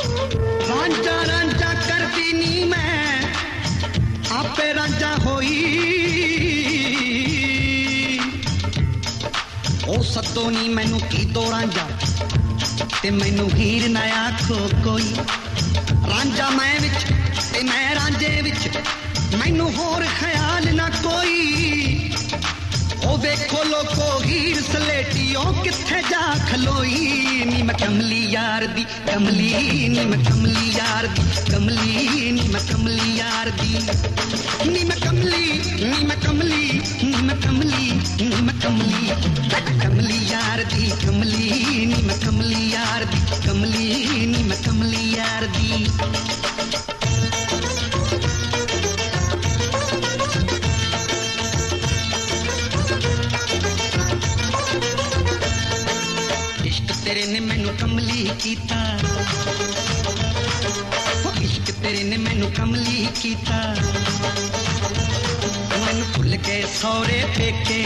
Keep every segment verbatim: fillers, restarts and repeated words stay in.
ਰਾਂਝਾ ਰਾਂਝਾ ਕਰਦੀ ਨੀ ਮੈਂ ਆਪੇ ਰਾਂਝਾ ਹੋਈ ਉਹ ਸੱਦੋ ਨੀ ਮੈਨੂੰ ਕੀ ਦੋ ਰਾਂਝਾ ਤੇ ਮੈਨੂੰ ਹੀਰ ਨਾ ਆਖੋ ਕੋਈ ਰਾਂਝਾ ਮੈਂ ਵਿੱਚ ਤੇ ਮੈਂ ਰਾਂਝੇ ਵਿੱਚ ਮੈਨੂੰ ਹੋਰ ਖਿਆਲ ਨਾ ਕੋਈ ਉਹ ਵੇਖੋ ਲੋਕੋ ਹੀਰ ਸਲੇਟੀ ਉਹ ਕਿੱਥੇ ਜਾ ਖਲੋਈ ਨੀ ਮੈਂ ਕਮਲੀ ਯਾਰ ਦੀ ਕਮਲੀ ਨੀ ਮੈਂ ਕਮਲੀ ਯਾਰ ਦੀ ਕਮਲੀ ਨੀ ਮੈਂ ਕਮਲੀ ਯਾਰ ਦੀ ਨੀ ਮੈਂ ਕਮਲੀ ਨੀ ਮੈਂ ਕਮਲੀ ਨੀ ਮੈਂ ਕਮਲੀ ਨੀ ਮੈਂ ਕਮਲੀ ਕਮਲੀ ਯਾਰ ਦੀ ਕਮਲੀ ਨੀ ਮੈਂ ਕਮਲੀ ਯਾਰ ਦੀ ਕਮਲੀ ਨੀ ਮੈਂ ਕਮਲੀ ਯਾਰ ਦੀ तेरे ने मैनू कमली कीता इश्क तेरे ने मैनू कमली कीता मैनू भुल गए सौरे पेके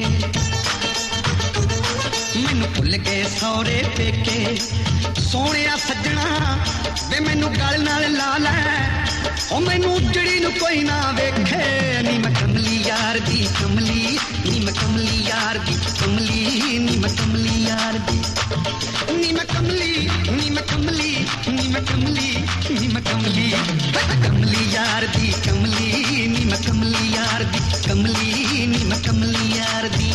मैनू भुल गए सौरे पेके सोहणिया सजना वे मैनू गल नाल ला लै ओ मैनू उजड़ी नू कोई ना वेखे नी मैं कमली यार दी कमली नी मैं कमली यार दी कमली नी मैं कमली यार दी नी मैं कमली नी मैं कमली नी मैं कमली नी मैं कमली कमली यार दी कमली नी मैं कमली यार दी कमली नी मैं कमली यार दी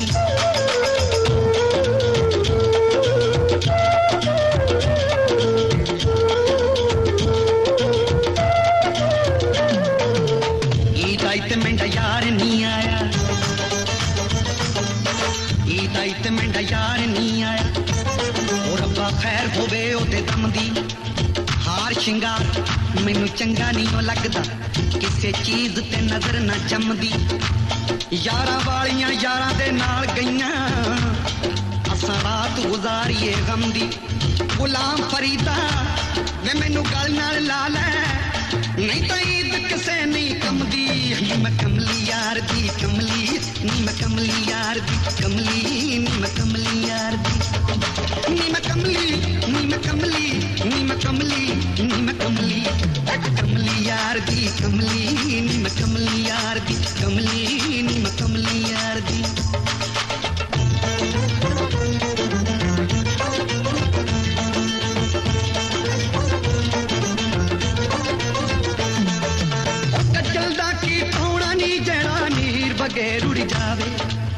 ईद आई ते मेरा यार नहीं आया ईद आई ते मेरा यार नहीं आया खैर होवे ओदे दम दी हार शिंगार मैनू चंगा नहीं लगदा किसे चीज ते नजर ना जमदी यारां वालियां यारां दे नाल गईयां असां रात गुजारीए गम दी गुलाम फरीदा वे मैनू गल नाल ला लै नहीं तां ईद किसे नहीं कमदी नी मैं कमली यार दी कमली नी मैं कमली यार दी कमली नी मैं कमली यार दी नी मैं कमली नी मैं कमली नी मैं कमली नी मैं कमली कमली यार दी कमली नी मैं कमली यार दी कमली नी मैं कमली यार दी कज्जल दा की पाउणा नी जड़ा नीर बगैर उड़ जावे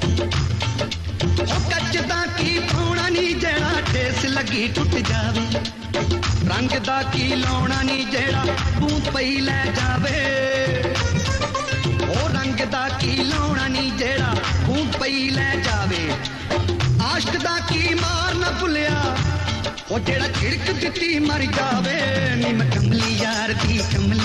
कच दा की पाउणा नी जड़ा ठेस लगी टुट जावे रंग दा की लाउणा नी जेड़ा बूंद पई लै जावे ओ रंग दा की लाउणा नी जेड़ा बूंद पई लै जावे आशिक दा की मार ना भुलिया ओ जेड़ा झिड़क दित्ती मर जावे नी मैं कमली यार दी कमली